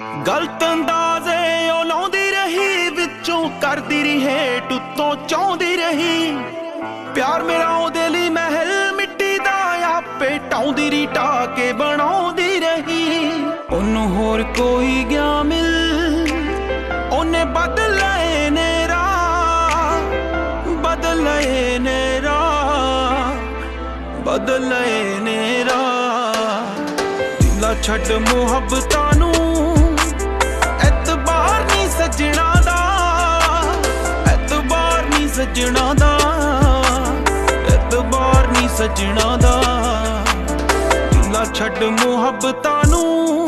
ਗਲਤ ਅੰਦਾਜ਼ੇ ਉਹ ਲਾਉਂਦੀ ਰਹੀ, ਵਿੱਚੋਂ ਕਰਦੀ ਰਹੀ ਹੇਠ ਉੱਤੋਂ ਚਾਹੁੰਦੀ ਰਹੀ। ਪਿਆਰ ਮੇਰਾ ਉਹਦੇ ਲਈ ਮਹਿਲ ਮਿੱਟੀ ਦਾ ਆਪੇ ਢਾਉਂਦੀ ਰਹੀ, ਢਾਹ ਕੇ ਬਣਾਉਂਦੀ ਰਹੀ। ਉਹਨੂੰ ਹੋਰ ਕੋਈ ਗਿਆ ਮਿਲ, ਉਹਨੇ ਬਦਲੇ ਨੇ ਰਾਹ, ਬਦਲੇ ਨੇ ਰਾਹ, ਬਦਲੇ ਨੇ ਰਾਹ। ਦਿਲਾਂ ਛੱਡ ਮੁਹੱਬਤਾਂ ਨੂੰ, ਐਤਬਾਰ ਨੀ ਸੱਜਣਾ ਦਾ, ਐਤਬਾਰ ਨੀ ਸੱਜਣਾ ਦਾ, ਐਤਬਾਰ ਨੀ ਸੱਜਣਾ ਦਾ। ਦਿਲਾਂ ਛੱਡ ਮੁਹੱਬਤਾਂ ਨੂੰ,